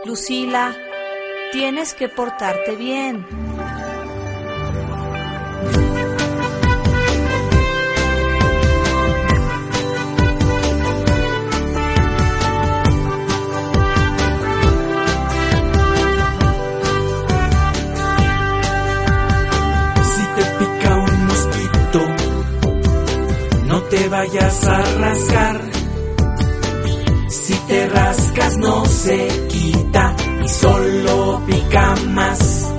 Lucila, tienes que portarte bien. Si te pica un mosquito, no te vayas a rascar. Si te rascas no se quita y solo pica más.